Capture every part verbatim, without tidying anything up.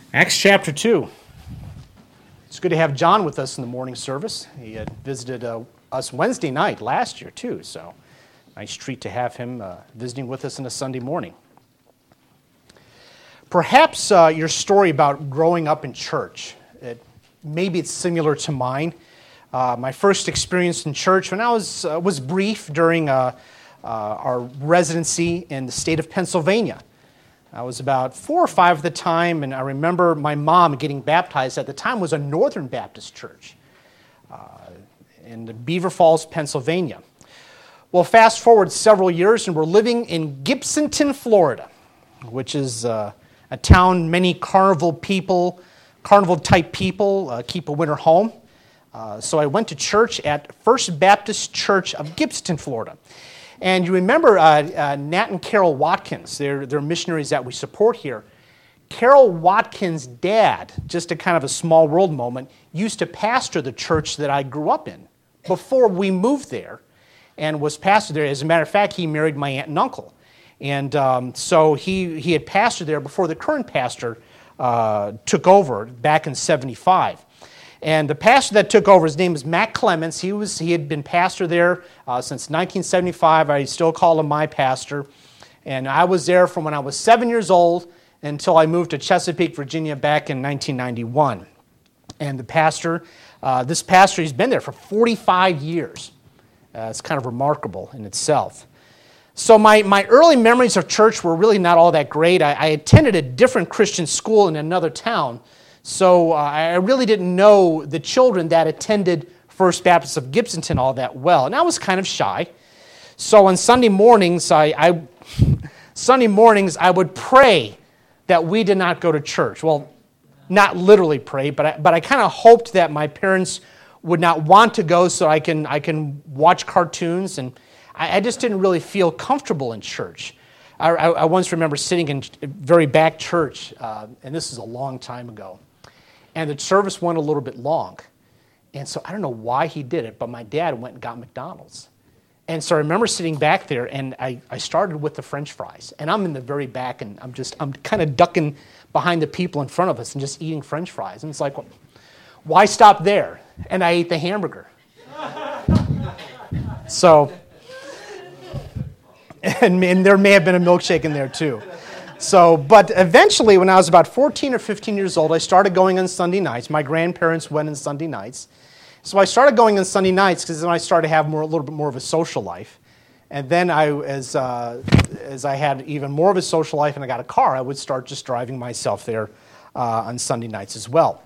Acts chapter two. It's good to have John with us in the morning service. He had visited uh, us Wednesday night last year, too, so nice treat to have him uh, visiting with us on a Sunday morning. Perhaps uh, your story about growing up in church, it, maybe it's similar to mine. Uh, my first experience in church when I was uh, was brief during uh, uh, our residency in the state of Pennsylvania. I was about four or five at the time, and I remember my mom getting baptized. At the time, was a Northern Baptist church uh, in Beaver Falls, Pennsylvania. Well, fast forward several years, and we're living in Gibsonton, Florida, which is uh, a town many carnival people, carnival-type people uh, keep a winter home. Uh, so I went to church at First Baptist Church of Gibsonton, Florida. And you remember uh, uh, Nat and Carol Watkins, they're, they're missionaries that we support here. Carol Watkins' dad, just a kind of a small world moment, used to pastor the church that I grew up in before we moved there and was pastor there. As a matter of fact, he married my aunt and uncle. And um, so he, he had pastored there before the current pastor uh, took over back in seventy-five. And the pastor that took over, his name is Matt Clements. He was he had been pastor there uh, since nineteen seventy-five. I still call him my pastor. And I was there from when I was seven years old until I moved to Chesapeake, Virginia back in nineteen ninety-one. And the pastor, uh, this pastor, he's been there for forty-five years. Uh, it's kind of remarkable in itself. So my, my early memories of church were really not all that great. I, I attended a different Christian school in another town. So uh, I really didn't know the children that attended First Baptist of Gibsonton all that well, and I was kind of shy. So on Sunday mornings, I, I Sunday mornings I would pray that we did not go to church. Well, not literally pray, but I, but I kind of hoped that my parents would not want to go, so I can I can watch cartoons, and I, I just didn't really feel comfortable in church. I, I, I once remember sitting in a very back church, uh, and this is a long time ago. And the service went a little bit long. And so I don't know why he did it, but my dad went and got McDonald's. And so I remember sitting back there, and I, I started with the French fries. And I'm in the very back, and I'm just, I'm kind of ducking behind the people in front of us and just eating French fries. And it's like, well, why stop there? And I ate the hamburger. So, and, and there may have been a milkshake in there too. So, but eventually, when I was about fourteen or fifteen years old, I started going on Sunday nights. My grandparents went on Sunday nights. So I started going on Sunday nights because then I started to have more, a little bit more of a social life. And then I, as uh, as I had even more of a social life and I got a car, I would start just driving myself there uh, on Sunday nights as well.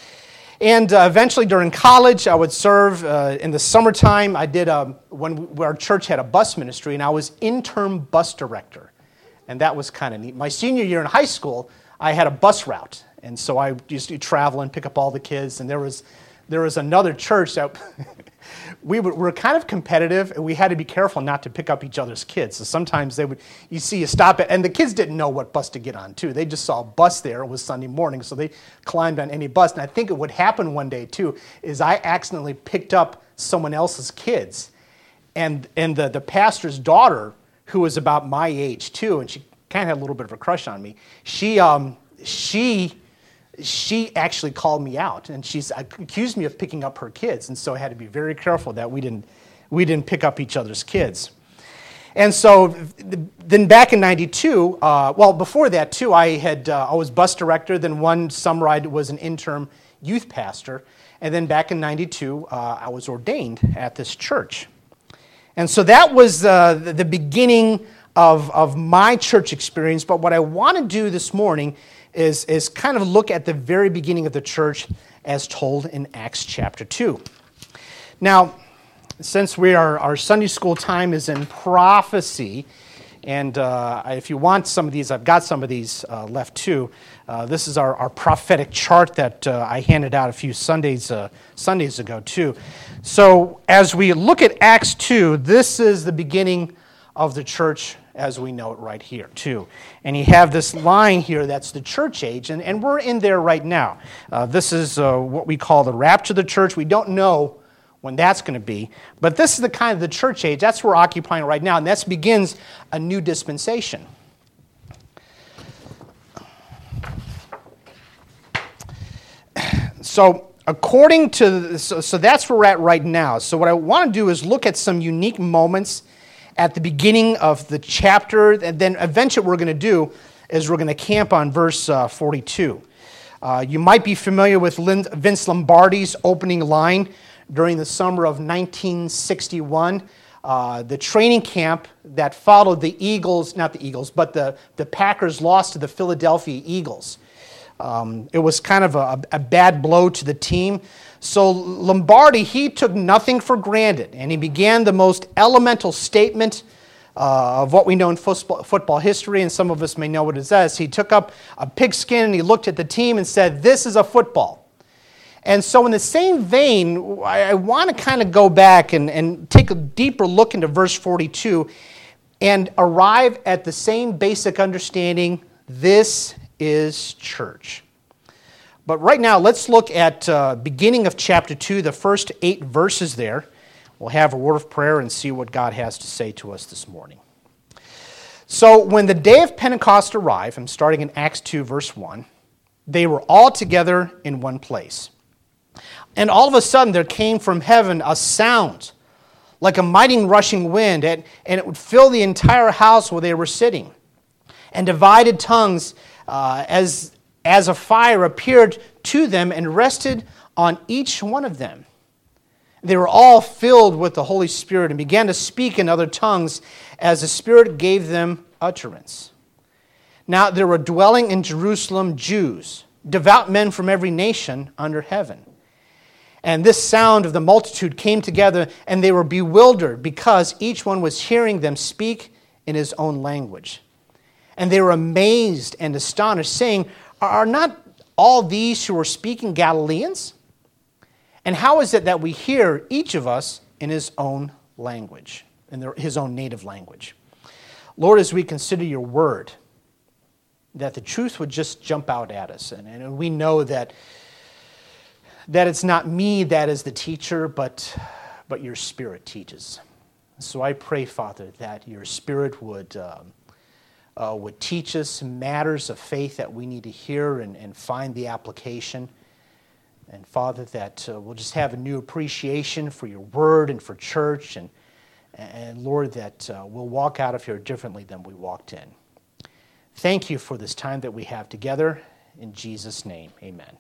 And uh, eventually during college, I would serve uh, in the summertime. I did, a, when we, our church had a bus ministry, and I was interim bus director. And that was kind of neat. My senior year in high school, I had a bus route. And so I used to travel and pick up all the kids. And there was there was another church that we were, were kind of competitive, and we had to be careful not to pick up each other's kids. So sometimes they would, you see you stop it, and the kids didn't know what bus to get on, too. They just saw a bus there. It was Sunday morning, so they climbed on any bus. And I think it would happen one day, too, is I accidentally picked up someone else's kids. And, and the, the pastor's daughter, who was about my age too, and she kind of had a little bit of a crush on me. She, um, she, she actually called me out, and she's accused me of picking up her kids, and so I had to be very careful that we didn't, we didn't pick up each other's kids. And so then back in ninety-two, uh, well, before that too, I had uh, I was bus director. Then one summer I was an interim youth pastor, and then back in ninety-two, uh, I was ordained at this church. And so that was uh, the beginning of, of my church experience. But what I want to do this morning is, is kind of look at the very beginning of the church as told in Acts chapter two. Now, since we are, our Sunday school time is in prophecy, and uh, if you want some of these, I've got some of these uh, left too. Uh, this is our, our prophetic chart that uh, I handed out a few Sundays uh, Sundays ago too. So as we look at Acts two, this is the beginning of the church as we know it right here too. And you have this line here that's the church age, and, and we're in there right now. Uh, this is uh, what we call the rapture of the church. We don't know when that's going to be. But this is the kind of the church age. That's what we're occupying right now, and that begins a new dispensation. So according to, so, so that's where we're at right now. So what I want to do is look at some unique moments at the beginning of the chapter, and then eventually what we're going to do is we're going to camp on verse uh, forty-two. Uh, you might be familiar with Lin- Vince Lombardi's opening line during the summer of nineteen sixty-one. Uh, the training camp that followed the Eagles, not the Eagles, but the, the Packers lost to the Philadelphia Eagles. Um, it was kind of a, a bad blow to the team. So Lombardi, he took nothing for granted, and he began the most elemental statement uh, of what we know in football, football history, and some of us may know what it says. He took up a pigskin and he looked at the team and said, "This is a football." And so in the same vein, I, I want to kind of go back and, and take a deeper look into verse forty-two and arrive at the same basic understanding: this is church. But right now, let's look at uh, beginning of chapter two, the first eight verses there. We'll have a word of prayer and see what God has to say to us this morning. So when the day of Pentecost arrived, I'm starting in Acts two, verse one, they were all together in one place. And all of a sudden there came from heaven a sound like a mighty rushing wind, and, and it would fill the entire house where they were sitting. And divided tongues uh, as, as a fire appeared to them and rested on each one of them. They were all filled with the Holy Spirit and began to speak in other tongues as the Spirit gave them utterance. Now there were dwelling in Jerusalem Jews, devout men from every nation under heaven. And this sound of the multitude came together, and they were bewildered because each one was hearing them speak in his own language. And they were amazed and astonished, saying, "Are not all these who are speaking Galileans? And how is it that we hear each of us in his own language, in their, his own native language?" Lord, as we consider your word, that the truth would just jump out at us. And, and we know that that it's not me that is the teacher, but, but your Spirit teaches. So I pray, Father, that your Spirit would, um, uh, would teach us matters of faith that we need to hear and, and find the application. And Father, that uh, we'll just have a new appreciation for your word and for church. And, and Lord, that uh, we'll walk out of here differently than we walked in. Thank you for this time that we have together. In Jesus' name, amen.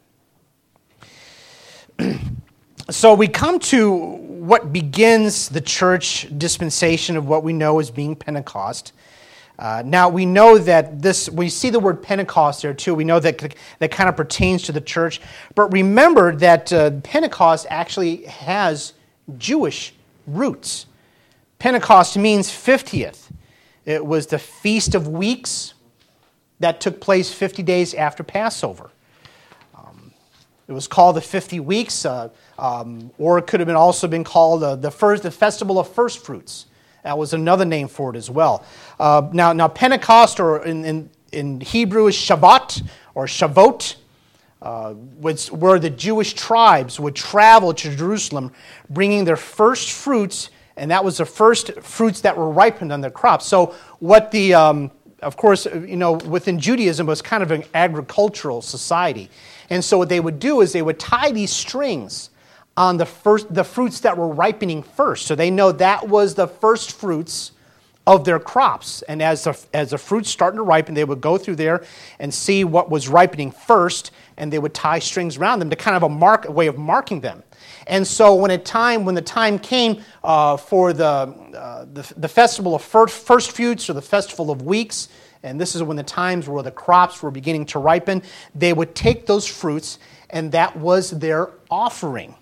So we come to what begins the church dispensation of what we know as being Pentecost. Uh, now we know that this, we see the word Pentecost there too. We know that that kind of pertains to the church. But remember that uh, Pentecost actually has Jewish roots. Pentecost means fiftieth. It was the Feast of Weeks that took place fifty days after Passover. It was called the fifty weeks, uh, um, or it could have been also been called uh, the first, the Festival of First Fruits. That was another name for it as well. Uh, now, now Pentecost, or in, in, in Hebrew, is Shabbat or Shavuot, uh, was where the Jewish tribes would travel to Jerusalem, bringing their first fruits, and that was the first fruits that were ripened on their crops. So, what the um, of course, you know, within Judaism was kind of an agricultural society. And so what they would do is they would tie these strings on the first, the fruits that were ripening first. So they know that was the first fruits of their crops. And as the, as the fruits started to ripen, they would go through there and see what was ripening first, and they would tie strings around them to kind of a mark, a way of marking them. And so when a time, when the time came uh, for the, uh, the the festival of first, first fruits, or the festival of weeks, and this is when the times where the crops were beginning to ripen, they would take those fruits, and that was their offering.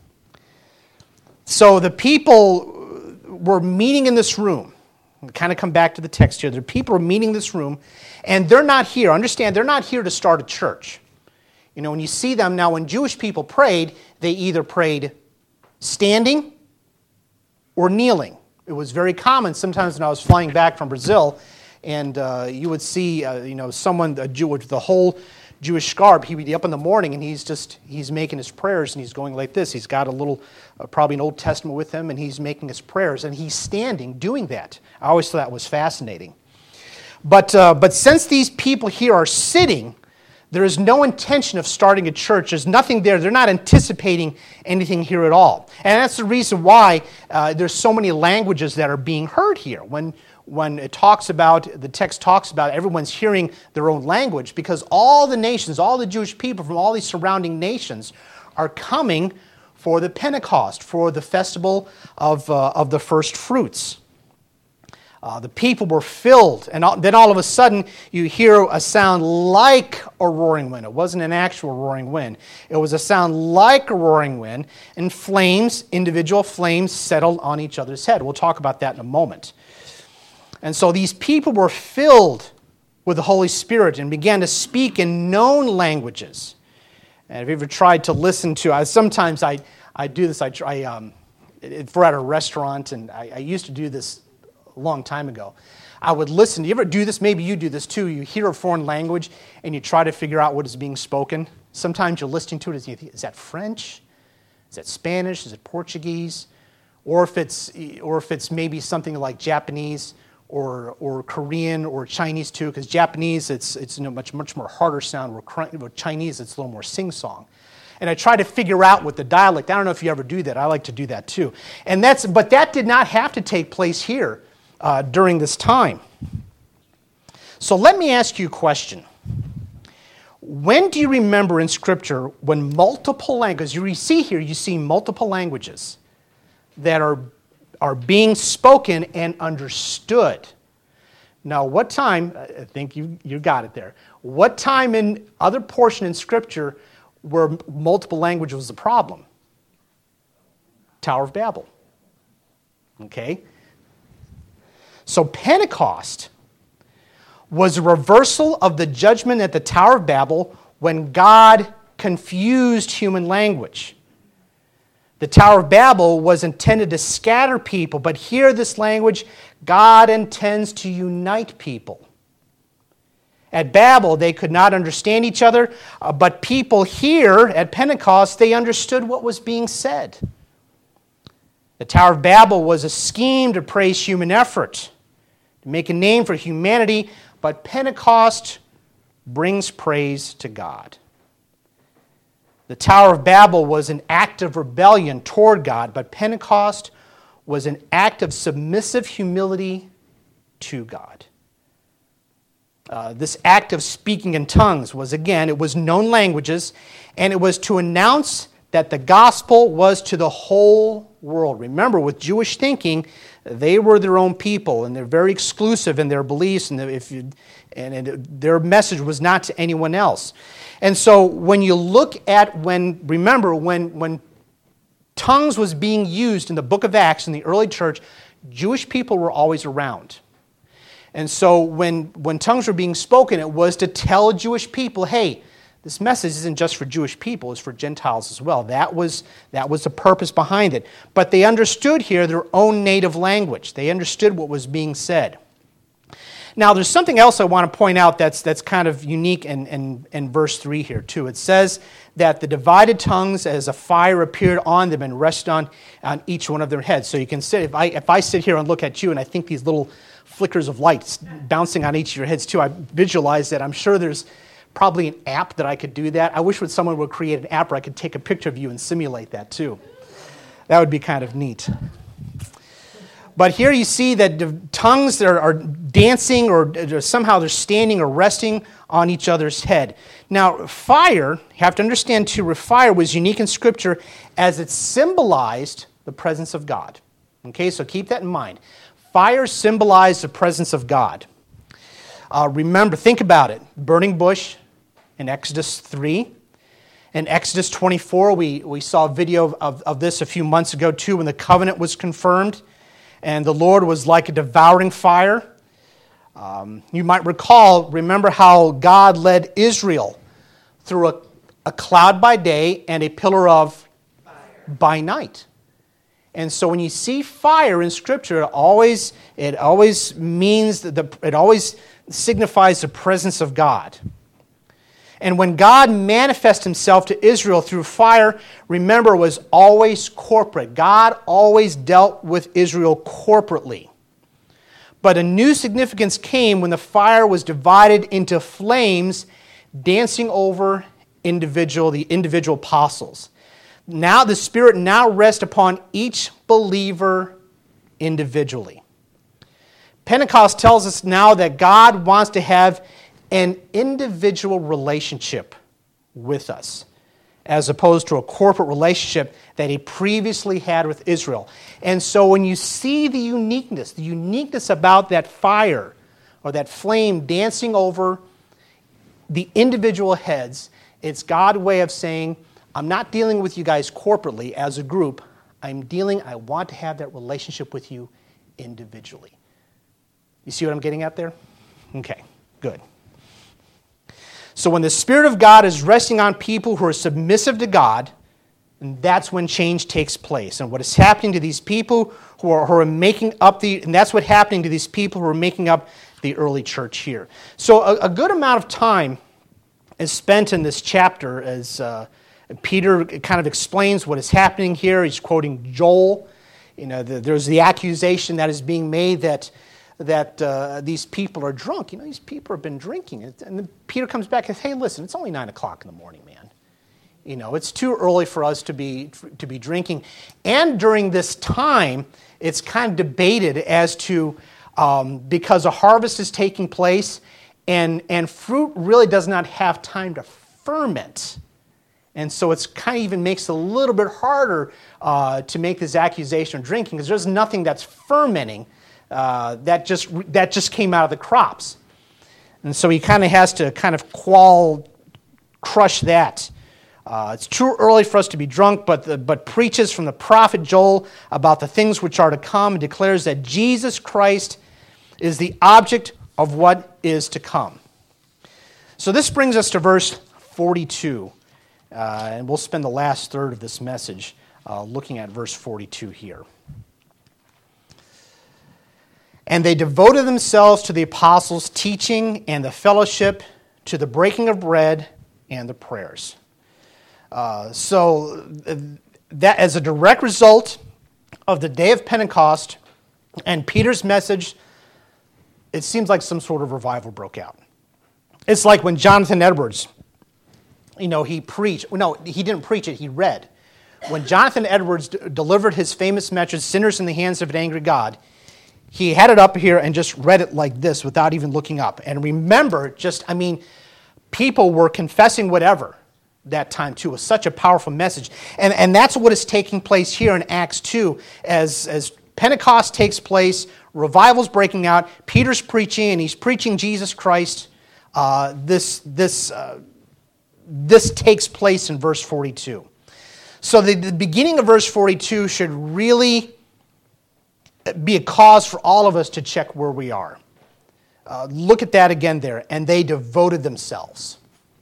So the people were meeting in this room. We kind of come back to the text here. The people are meeting in this room, and they're not here. Understand, they're not here to start a church. You know, when you see them now, when Jewish people prayed, they either prayed standing or kneeling. It was very common sometimes when I was flying back from Brazil, and uh, you would see, uh, you know, someone, a Jew with the whole Jewish garb. He would be up in the morning, and he's just, he's making his prayers, and he's going like this. He's got a little, uh, probably an Old Testament with him, and he's making his prayers, and he's standing doing that. I always thought that was fascinating. But uh, but since these people here are sitting, There is no intention of starting a church. There's nothing there. They're not anticipating anything here at all. And that's the reason why uh, there's so many languages that are being heard here. When, when it talks about, the text talks about everyone's hearing their own language, because all the nations, all the Jewish people from all these surrounding nations are coming for the Pentecost, for the festival of, uh, of the first fruits. Uh, the people were filled, and all, then all of a sudden you hear a sound like a roaring wind. It wasn't an actual roaring wind. It was a sound like a roaring wind, and flames, individual flames, settled on each other's head. We'll talk about that in a moment. And so these people were filled with the Holy Spirit and began to speak in known languages. And if you ever tried to listen to, I, sometimes I, I do this, I try, um, if we're at a restaurant, and I, I used to do this a long time ago. I would listen. Do you ever do this? Maybe you do this too. You hear a foreign language and you try to figure out what is being spoken. Sometimes you're listening to it and you think, is that French? Is that Spanish? Is it Portuguese? Or if it's or if it's maybe something like Japanese or or Korean or Chinese too, because Japanese it's it's a much much more harder sound. Where Chinese it's a little more sing-song. And I try to figure out what the dialect. I don't know if you ever do that. I like to do that too. And that's but that did not have to take place here. Uh, during this time. So let me ask you a question. When do you remember in Scripture when multiple languages, you see here, you see multiple languages that are, are being spoken and understood? Now, what time, I think you, you got it there, what time in other portion in Scripture where multiple language was the problem? Tower of Babel. Okay? So Pentecost was a reversal of the judgment at the Tower of Babel when God confused human language. The Tower of Babel was intended to scatter people, but here this language, God intends to unite people. At Babel, they could not understand each other, uh, but people here at Pentecost, they understood what was being said. The Tower of Babel was a scheme to praise human effort, to make a name for humanity, but Pentecost brings praise to God. The Tower of Babel was an act of rebellion toward God, but Pentecost was an act of submissive humility to God. Uh, this act of speaking in tongues was, again, it was known languages, and it was to announce that the gospel was to the whole world. Remember, with Jewish thinking, they were their own people, and they're very exclusive in their beliefs, and if you, and it, their message was not to anyone else. And so, when you look at when, remember, when when tongues was being used in the book of Acts in the early church, Jewish people were always around. And so, when when tongues were being spoken, it was to tell Jewish people, hey, this message isn't just for Jewish people, it's for Gentiles as well. That was, that was the purpose behind it. But they understood here their own native language. They understood what was being said. Now, there's something else I want to point out that's, that's kind of unique in, in, in verse three here, too. It says that the divided tongues as a fire appeared on them and rested on, on each one of their heads. So you can sit, if I, if I sit here and look at you and I think these little flickers of lights bouncing on each of your heads, too, I visualize that. I'm sure there's probably an app that I could do that. I wish that someone would create an app where I could take a picture of you and simulate that too. That would be kind of neat. But here you see that the tongues are, are dancing or somehow they're standing or resting on each other's head. Now, fire, you have to understand too, fire was unique in Scripture as it symbolized the presence of God. Okay, so keep that in mind. Fire symbolized the presence of God. Uh, remember, think about it. Burning bush in Exodus three. In Exodus twenty-four, we, we saw a video of, of this a few months ago too when the covenant was confirmed and the Lord was like a devouring fire. Um, you might recall, remember how God led Israel through a, a cloud by day and a pillar of fire by night. And so when you see fire in Scripture, it always, it always means that the, it always signifies the presence of God. And when God manifests himself to Israel through fire, remember, it was always corporate. God always dealt with Israel corporately. But a new significance came when the fire was divided into flames dancing over individual, the individual apostles. Now the Spirit now rests upon each believer individually. Pentecost tells us now that God wants to have an individual relationship with us, as opposed to a corporate relationship that he previously had with Israel. And so when you see the uniqueness, the uniqueness about that fire or that flame dancing over the individual heads, it's God's way of saying, I'm not dealing with you guys corporately as a group. I'm dealing, I want to have that relationship with you individually. You see what I'm getting at there? Okay, good. So when the Spirit of God is resting on people who are submissive to God, and that's when change takes place. And what is happening to these people who are, who are making up the, and that's what's happening to these people who are making up the early church here. So a, a good amount of time is spent in this chapter as uh, Peter kind of explains what is happening here. He's quoting Joel. You know, the, there's the accusation that is being made that that uh, these people are drunk. You know, these people have been drinking. And then Peter comes back and says, hey, listen, it's only nine o'clock in the morning, man. You know, it's too early for us to be to be drinking. And during this time, it's kind of debated as to, um, because a harvest is taking place, and, and fruit really does not have time to ferment. And so it's kind of even makes it a little bit harder uh, to make this accusation of drinking, because there's nothing that's fermenting. Uh, that just that just came out of the crops. And so he kind of has to kind of quell, crush that. Uh, it's too early for us to be drunk, but the, but preaches from the prophet Joel about the things which are to come, and declares that Jesus Christ is the object of what is to come. So this brings us to verse forty-two, uh, and we'll spend the last third of this message uh, looking at verse forty-two here. And they devoted themselves to the apostles' teaching and the fellowship, to the breaking of bread and the prayers. Uh, so that, as a direct result of the day of Pentecost and Peter's message, it seems like some sort of revival broke out. It's like when Jonathan Edwards, you know, he preached. No, he didn't preach it, he read. When Jonathan Edwards d- delivered his famous message, Sinners in the Hands of an Angry God, he had it up here and just read it like this without even looking up. And remember, just, I mean, people were confessing whatever that time too. It was such a powerful message. And, and that's what is taking place here in Acts two. As, as Pentecost takes place, revival's breaking out, Peter's preaching, and he's preaching Jesus Christ. Uh, this, this, uh, this takes place in verse forty-two. So the, the beginning of verse forty-two should really be a cause for all of us to check where we are. Uh, look at that again there. And they devoted themselves.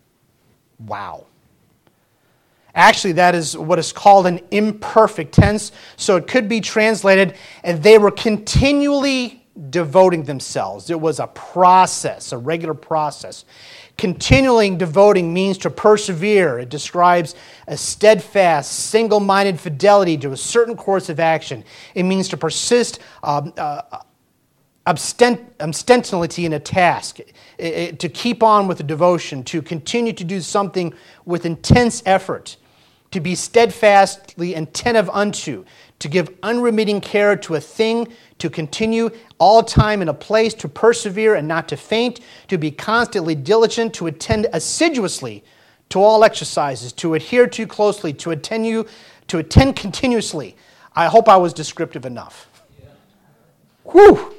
Wow. Actually, that is what is called an imperfect tense. So it could be translated, and they were continually devoting themselves. It was a process, a regular process. Continually devoting means to persevere. It describes a steadfast, single-minded fidelity to a certain course of action. It means to persist, um, uh, abstent, abstentionality in a task, it, it, to keep on with the devotion, to continue to do something with intense effort, to be steadfastly attentive unto, to give unremitting care to a thing, to continue all time in a place, to persevere and not to faint, to be constantly diligent, to attend assiduously to all exercises, to adhere to closely, to attend you, to attend continuously. I hope I was descriptive enough. Yeah. Whew!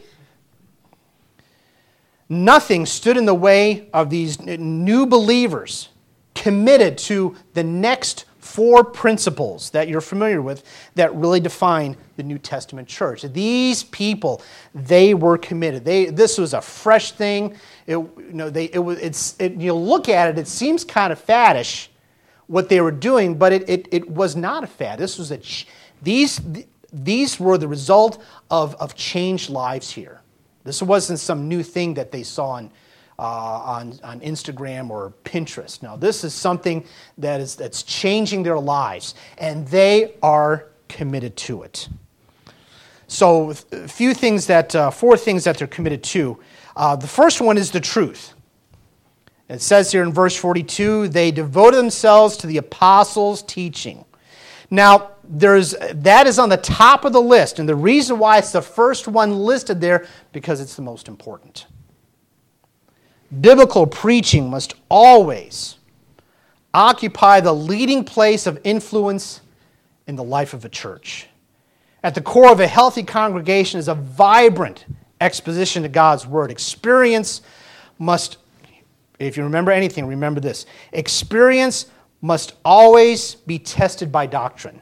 Nothing stood in the way of these new believers committed to the next four principles that you're familiar with that really define the New Testament church. These people, they were committed. They this was a fresh thing. It, you know, they it was it's it, you look at it, it seems kind of faddish what they were doing, but it it, it was not a fad. This was a these these were the result of of changed lives here. This wasn't some new thing that they saw on Uh, on, on Instagram or Pinterest. Now, this is something that is that's changing their lives, and they are committed to it. So, a few things that, uh, four things that they're committed to. Uh, the first one is the truth. It says here in verse forty-two, they devoted themselves to the apostles' teaching. Now, there's that is on the top of the list, and the reason why it's the first one listed there, because it's the most important. Biblical preaching must always occupy the leading place of influence in the life of a church. At the core of a healthy congregation is a vibrant exposition of God's Word. Experience must, if you remember anything, remember this. Experience must always be tested by doctrine.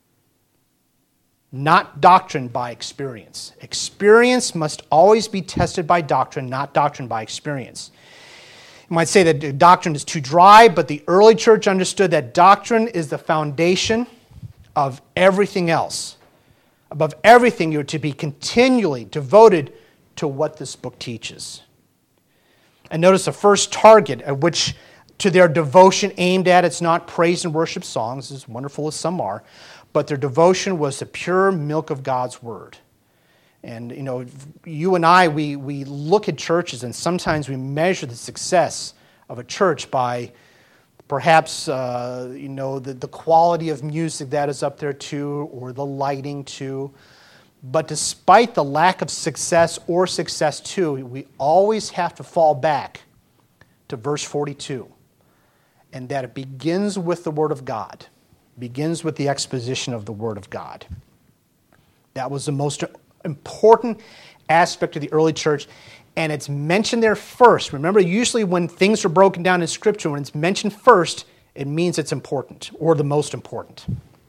Not doctrine by experience. Experience must always be tested by doctrine, not doctrine by experience. You might say that doctrine is too dry, but the early church understood that doctrine is the foundation of everything else. Above everything, you're to be continually devoted to what this book teaches. And notice the first target at which to their devotion aimed at, it's not praise and worship songs, as wonderful as some are, but their devotion was the pure milk of God's Word. And, you know, you and I, we, we look at churches and sometimes we measure the success of a church by perhaps, uh, you know, the, the quality of music that is up there too, or the lighting too. But despite the lack of success or success too, we always have to fall back to verse forty-two. And that it begins with the Word of God. Begins with the exposition of the Word of God. That was the most important aspect of the early church, and it's mentioned there first. Remember, usually when things are broken down in Scripture, when it's mentioned first, it means it's important, or the most important.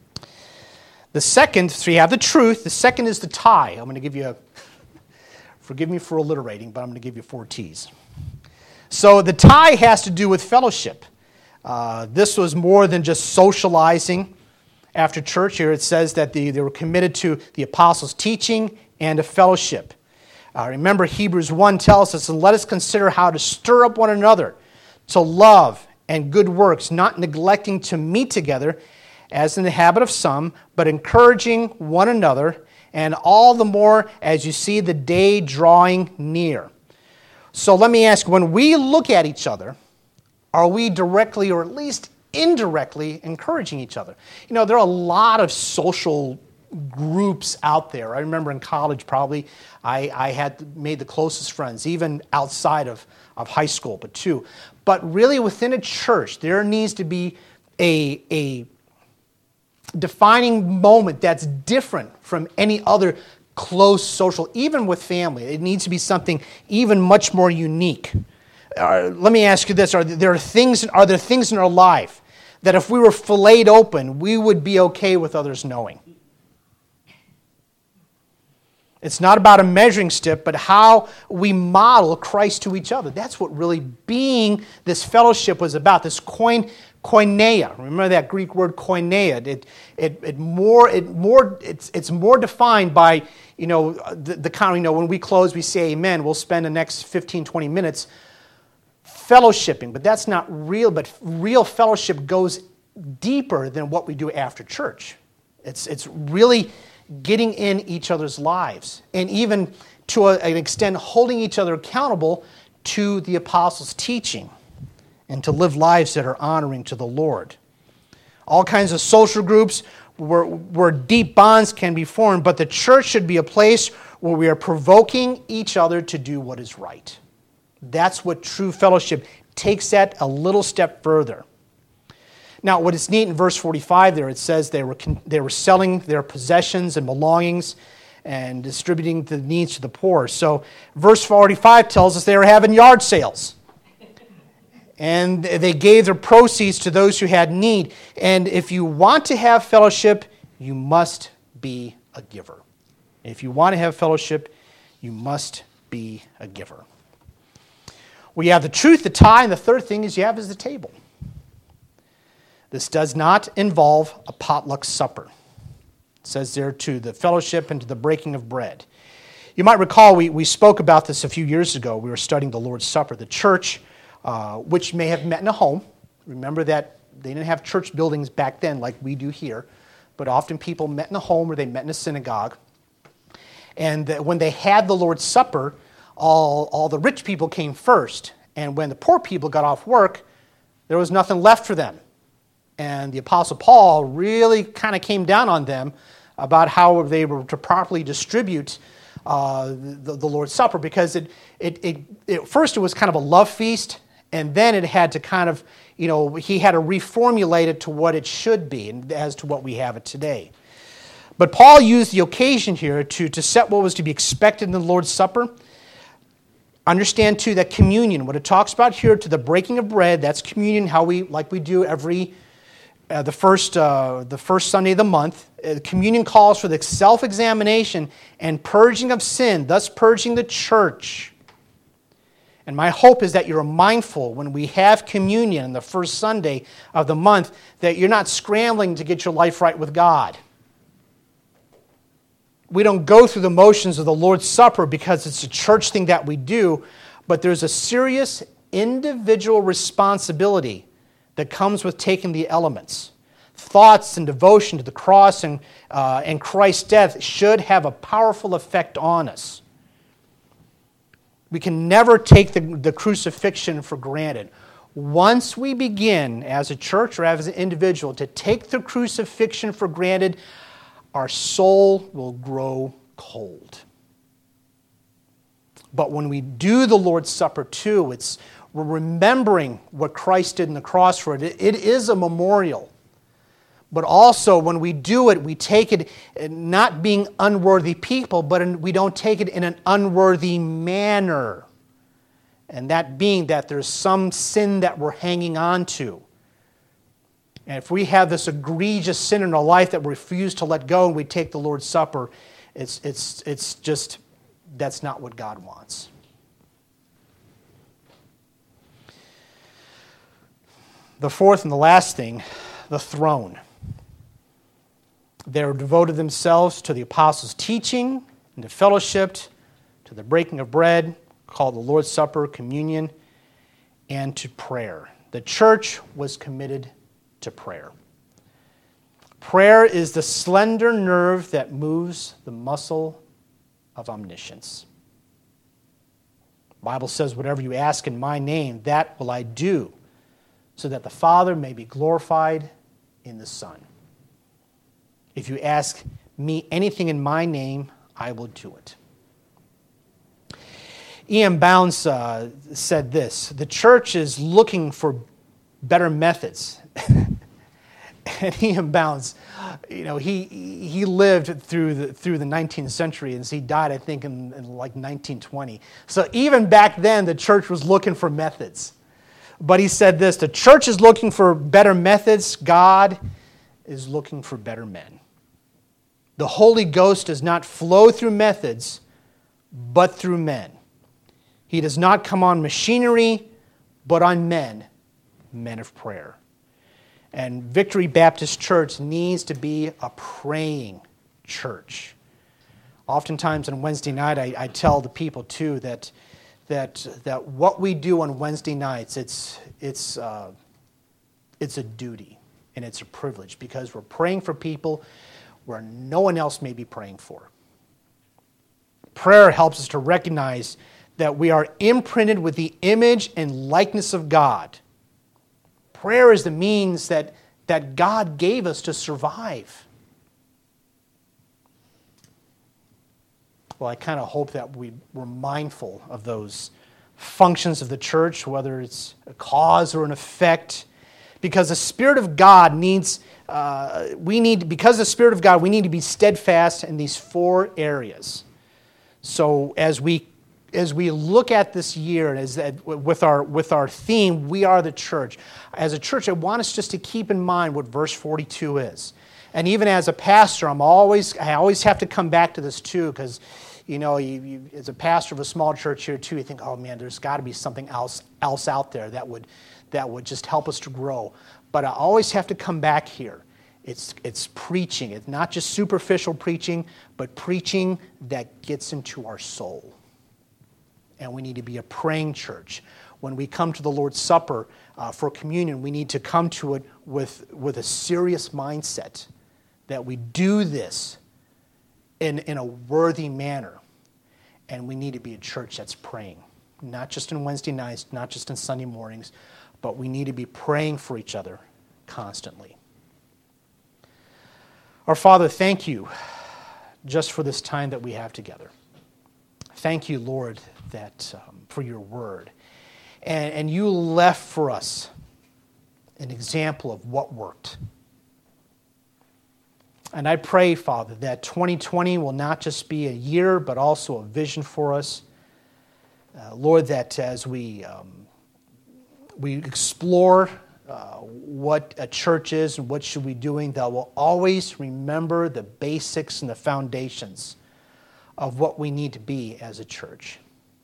The second, so you have the truth. The second is the tie. I'm going to give you a, forgive me for alliterating, but I'm going to give you four T's. So the tie has to do with fellowship. Uh, this was more than just socializing after church. Here it says that the, they were committed to the apostles' teaching and a fellowship. Uh, remember, Hebrews one tells us, and let us consider how to stir up one another to love and good works, not neglecting to meet together, as in the habit of some, but encouraging one another, and all the more as you see the day drawing near. So let me ask, when we look at each other, are we directly or at least indirectly encouraging each other? You know, there are a lot of social groups out there. I remember in college probably I, I had made the closest friends, even outside of, of high school, but two. But really within a church, there needs to be a, a defining moment that's different from any other close social, even with family. It needs to be something even much more unique. Uh, let me ask you this: Are there things? Are there things in our life that if we were filleted open, we would be okay with others knowing? It's not about a measuring stick, but how we model Christ to each other. That's what really being this fellowship was about. This koin, koinonia. Remember that Greek word koinonia. It, it, it more, it more, it's, it's more defined by, you know, the, the kind of, you know, when we close, we say amen. We'll spend the next fifteen, twenty minutes fellowshipping, but that's not real. But real fellowship goes deeper than what we do after church. It's, it's really getting in each other's lives, and even to a, an extent holding each other accountable to the apostles' teaching, and to live lives that are honoring to the Lord. All kinds of social groups where, where deep bonds can be formed, but the church should be a place where we are provoking each other to do what is right. That's what true fellowship takes that a little step further. Now, what is neat in verse forty-five there, it says they were they were selling their possessions and belongings and distributing the needs to the poor. So verse forty-five tells us they were having yard sales. And they gave their proceeds to those who had need. And if you want to have fellowship, you must be a giver. If you want to have fellowship, you must be a giver. We have the truth, the tie, and the third thing is you have is the table. This does not involve a potluck supper. It says there to the fellowship and to the breaking of bread. You might recall we, we spoke about this a few years ago. We were studying the Lord's Supper. The church, uh, which may have met in a home. Remember that they didn't have church buildings back then like we do here. But often people met in a home or they met in a synagogue. And when they had the Lord's Supper, all, all the rich people came first. And when the poor people got off work, there was nothing left for them. And the Apostle Paul really kind of came down on them about how they were to properly distribute uh, the, the Lord's Supper, because it, it, it, it first it was kind of a love feast, and then it had to kind of, you know, he had to reformulate it to what it should be, and as to what we have it today. But Paul used the occasion here to, to set what was to be expected in the Lord's Supper. Understand, too, that communion, what it talks about here, to the breaking of bread, that's communion, how we, like we do every, uh, the first uh, the first Sunday of the month. Uh, communion calls for the self-examination and purging of sin, thus purging the church. And my hope is that you're mindful when we have communion on the first Sunday of the month, that you're not scrambling to get your life right with God. We don't go through the motions of the Lord's Supper because it's a church thing that we do, but there's a serious individual responsibility that comes with taking the elements. Thoughts and devotion to the cross and, uh, and Christ's death should have a powerful effect on us. We can never take the, the crucifixion for granted. Once we begin as a church or as an individual to take the crucifixion for granted, our soul will grow cold. But when we do the Lord's Supper too, it's we're remembering what Christ did in the cross for it. It, it is a memorial. But also when we do it, we take it not being unworthy people, but in, we don't take it in an unworthy manner. And that being that there's some sin that we're hanging on to. And if we have this egregious sin in our life that we refuse to let go and we take the Lord's Supper, it's, it's, it's just, that's not what God wants. The fourth and the last thing, the throne. They devoted themselves to the apostles' teaching, and to fellowship, to the breaking of bread, called the Lord's Supper, communion, and to prayer. The church was committed to prayer. Prayer is the slender nerve that moves the muscle of omniscience. The Bible says, whatever you ask in my name, that will I do, so that the Father may be glorified in the Son. If you ask me anything in my name, I will do it. E M Bounds uh, said this: the church is looking for better methods. And E M Bounds, you know, he he lived through the through the nineteenth century, and he died, I think, in, in like nineteen twenty. So even back then, the church was looking for methods. But he said this: the church is looking for better methods. God is looking for better men. The Holy Ghost does not flow through methods, but through men. He does not come on machinery, but on men, men of prayer. And Victory Baptist Church needs to be a praying church. Oftentimes on Wednesday night, I, I tell the people too that that that what we do on Wednesday nights, it's it's uh, it's a duty and it's a privilege, because we're praying for people where no one else may be praying for. Prayer helps us to recognize that we are imprinted with the image and likeness of God. Prayer is the means that, that God gave us to survive. Well, I kind of hope that we were mindful of those functions of the church, whether it's a cause or an effect, because the Spirit of God needs, uh, we need, because the Spirit of God, we need to be steadfast in these four areas. So as we As we look at this year, as with our with our theme, we are the church. As a church, I want us just to keep in mind what verse forty-two is. And even as a pastor, I'm always I always have to come back to this too, because you know, you, you, as a pastor of a small church here too, you think, oh man, there's got to be something else else out there that would that would just help us to grow. But I always have to come back here. It's it's preaching. It's not just superficial preaching, but preaching that gets into our soul. And we need to be a praying church. When we come to the Lord's Supper uh, for communion, we need to come to it with, with a serious mindset that we do this in, in a worthy manner. And we need to be a church that's praying. not just on Wednesday nights, not just on Sunday mornings, but we need to be praying for each other constantly. Our Father, thank you just for this time that we have together. Thank you, Lord, that um, for your word. And, and you left for us an example of what worked. And I pray, Father, that twenty twenty will not just be a year, but also a vision for us. Uh, Lord, that as we um, we explore uh, what a church is and what should we be doing, that we'll always remember the basics and the foundations of what we need to be as a church.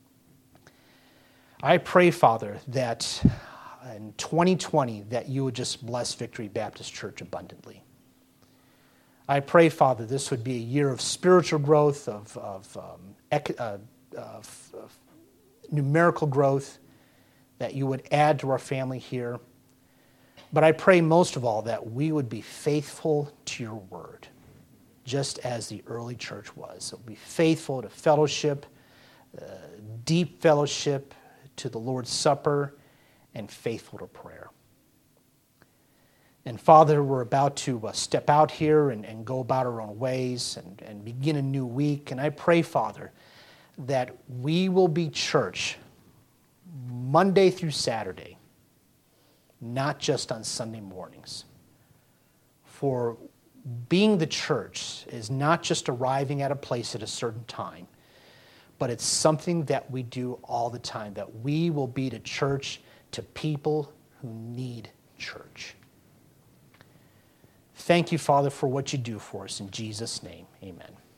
I pray, Father, that in twenty twenty, that you would just bless Victory Baptist Church abundantly. I pray, Father, this would be a year of spiritual growth, of, of, um, ec- uh, of, of numerical growth, that you would add to our family here. But I pray most of all that we would be faithful to your word, just as the early church was. So be faithful to fellowship, uh, deep fellowship, to the Lord's Supper, and faithful to prayer. And Father, we're about to uh, step out here and, and go about our own ways and, and begin a new week. And I pray, Father, that we will be church Monday through Saturday, not just on Sunday mornings. For being the church is not just arriving at a place at a certain time, but it's something that we do all the time, that we will be the church to people who need church. Thank you, Father, for what you do for us. In Jesus' name, amen.